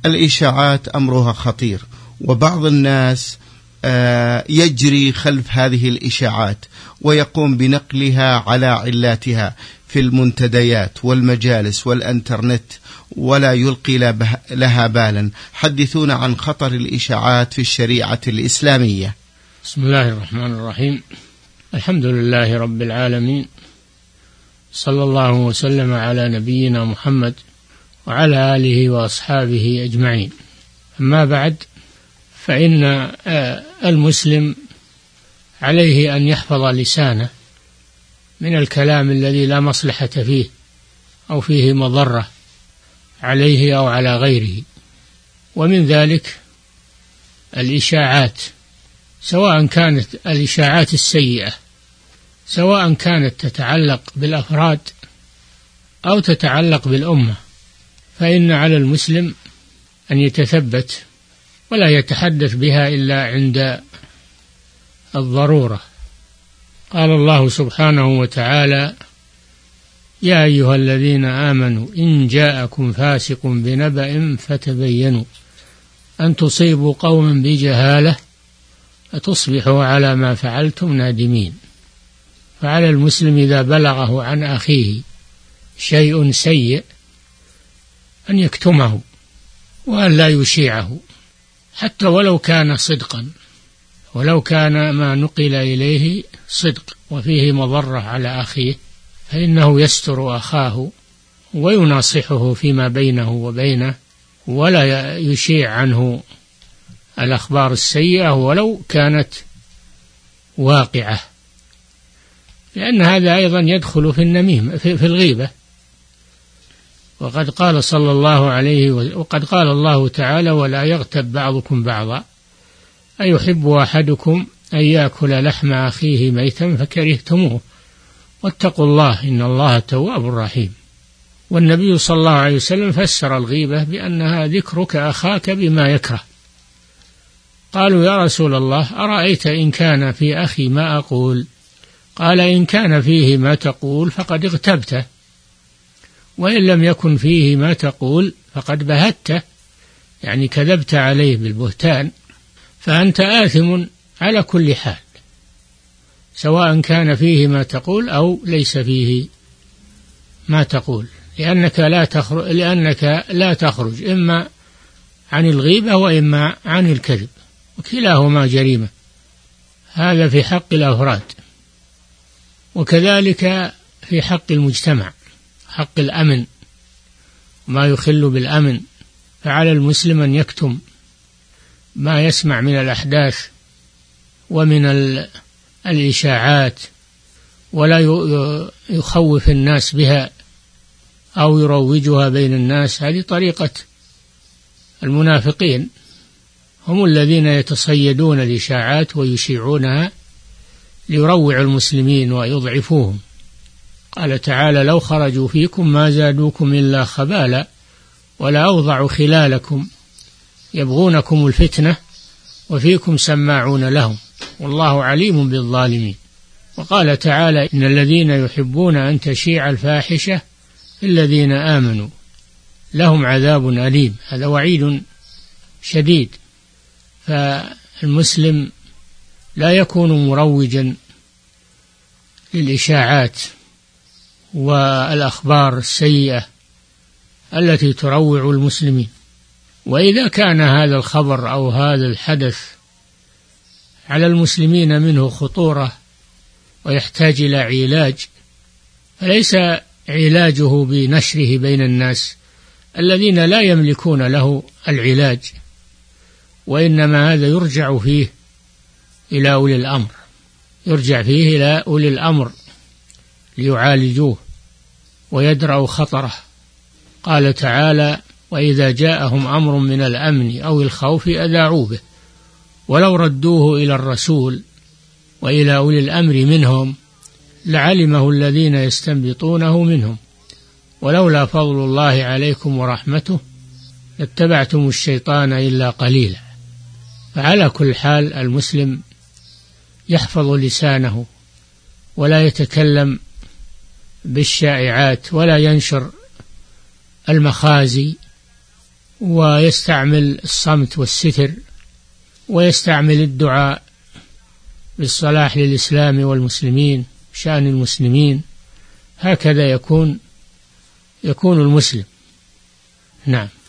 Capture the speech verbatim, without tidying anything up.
الإشاعات أمرها خطير، وبعض الناس يجري خلف هذه الإشاعات ويقوم بنقلها على علاتها في المنتديات والمجالس والإنترنت ولا يلقي لها بالا. حدثونا عن خطر الإشاعات في الشريعة الإسلامية. بسم الله الرحمن الرحيم. الحمد لله رب العالمين، صلى الله وسلم على نبينا محمد وعلى آله وأصحابه أجمعين. أما بعد، فإن المسلم عليه أن يحفظ لسانه من الكلام الذي لا مصلحة فيه أو فيه مضرة عليه أو على غيره، ومن ذلك الإشاعات، سواء كانت الإشاعات السيئة سواء كانت تتعلق بالأفراد أو تتعلق بالأمة، فإن على المسلم أن يتثبت ولا يتحدث بها إلا عند الضرورة. قال الله سبحانه وتعالى: يا أيها الذين آمنوا إن جاءكم فاسق بنبأ فتبينوا أن تصيبوا قوما بجهالة فتصبحوا على ما فعلتم نادمين. فعلى المسلم إذا بلغه عن أخيه شيء سيء أن يكتمه وأن لا يشيعه، حتى ولو كان صدقا، ولو كان ما نقل إليه صدق وفيه مضرة على أخيه، فإنه يستر أخاه ويناصحه فيما بينه وبينه، ولا يشيع عنه الأخبار السيئة ولو كانت واقعة، لأن هذا أيضا يدخل في النميمة في الغيبة. وقد قال صلى الله عليه وسلم وقد قال الله تعالى: ولا يغتب بعضكم بعضا أيحب أحدكم أن يأكل لحم أخيه ميتا فكرهتموه واتقوا الله إن الله تواب رحيم. والنبي صلى الله عليه وسلم فسر الغيبة بأنها ذكرك أخاك بما يكره. قالوا: يا رسول الله أرأيت إن كان في أخي ما أقول؟ قال: إن كان فيه ما تقول فقد اغتبته، وإن لم يكن فيه ما تقول فقد بهته، يعني كذبت عليه بالبهتان، فأنت آثم على كل حال، سواء كان فيه ما تقول أو ليس فيه ما تقول، لأنك لا تخرج, لأنك لا تخرج إما عن الغيبة وإما عن الكذب، وكلاهما جريمة. هذا في حق الأفراد، وكذلك في حق المجتمع، حق الأمن، ما يخل بالأمن. فعلى المسلم أن يكتم ما يسمع من الأحداث ومن الإشاعات، ولا يخوف الناس بها أو يروجها بين الناس. هذه طريقة المنافقين، هم الذين يتصيدون الإشاعات ويشيعونها ليروعوا المسلمين ويضعفوهم. قال تعالى: لو خرجوا فيكم ما زادوكم إلا خبالا ولا أوضعوا خلالكم يبغونكم الفتنة وفيكم سماعون لهم والله عليم بالظالمين. وقال تعالى: إن الذين يحبون أن تشيع الفاحشة في الذين آمنوا لهم عذاب أليم. هذا وعيد شديد. فالمسلم لا يكون مروجا للإشاعات والأخبار السيئة التي تروع المسلمين. وإذا كان هذا الخبر أو هذا الحدث على المسلمين منه خطورة ويحتاج إلى علاج، فليس علاجه بنشره بين الناس الذين لا يملكون له العلاج، وإنما هذا يرجع فيه إلى أولي الأمر، يرجع فيه إلى أولي الأمر ليعالجوه ويدرأوا خطره. قال تعالى: وإذا جاءهم أمر من الأمن أو الخوف أذاعوا به ولو ردوه إلى الرسول وإلى أولي الأمر منهم لعلمه الذين يستنبطونه منهم ولولا فضل الله عليكم ورحمته لاتبعتم الشيطان إلا قليلا. فعلى كل حال المسلم يحفظ لسانه ولا يتكلم بالشائعات ولا ينشر المخازي ويستعمل الصمت والستر، ويستعمل الدعاء بالصلاح للإسلام والمسلمين، شأن المسلمين. هكذا يكون يكون المسلم. نعم.